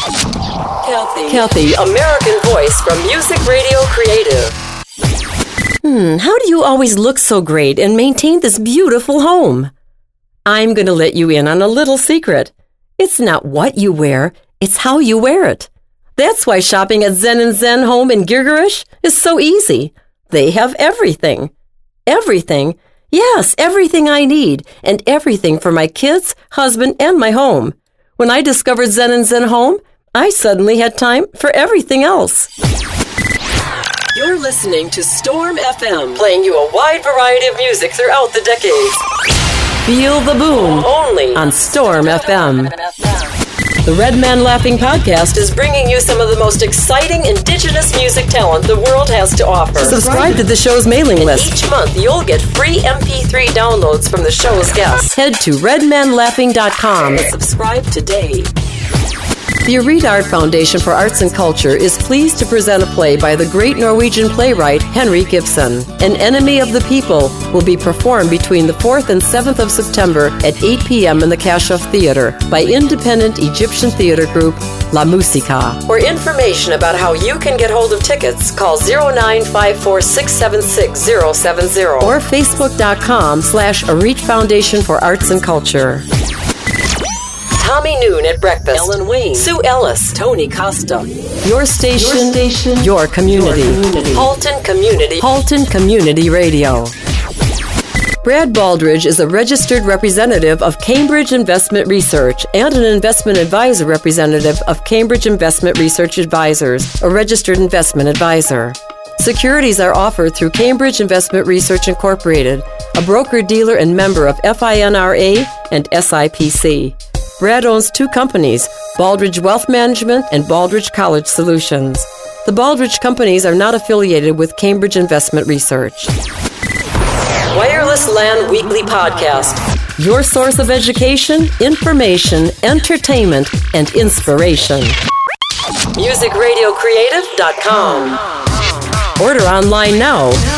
Kathy, American voice from Music Radio Creative. How do you always look so great and maintain this beautiful home? I'm going to let you in on a little secret. It's not what you wear, it's how you wear it. That's why shopping at Zen & Zen Home in Gilgarish is so easy. They have everything. Everything? Yes, everything I need, and everything for my kids, husband, and my home. When I discovered Zen & Zen Home, I suddenly had time for everything else. You're listening to Storm FM, playing you a wide variety of music throughout the decades. Feel the boom, only on Storm FM. The Red Man Laughing Podcast is bringing you some of the most exciting indigenous music talent the world has to offer. Subscribe to the show's mailing list. Each month, you'll get free MP3 downloads from the show's guests. Head to redmanlaughing.com and subscribe today. The Aridart Foundation for Arts and Culture is pleased to present a play by the great Norwegian playwright Henrik Ibsen. An Enemy of the People will be performed between the 4th and 7th of September at 8 p.m. in the Kashuf Theater by independent Egyptian theater group La Musica. For information about how you can get hold of tickets, call 0954-676-070 or facebook.com/Aridart Foundation for Arts and Culture. Tommy Noon at breakfast. Ellen Wayne. Sue Ellis. Tony Costa. Your station, your community. Halton Community Radio. Brad Baldridge is a registered representative of Cambridge Investment Research and an investment advisor representative of Cambridge Investment Research Advisors, a registered investment advisor. Securities are offered through Cambridge Investment Research Incorporated, a broker-dealer and member of FINRA and SIPC. Brad owns two companies, Baldridge Wealth Management and Baldridge College Solutions. The Baldridge companies are not affiliated with Cambridge Investment Research. Wireless LAN Weekly Podcast. Your source of education, information, entertainment, and inspiration. MusicRadioCreative.com. Order online now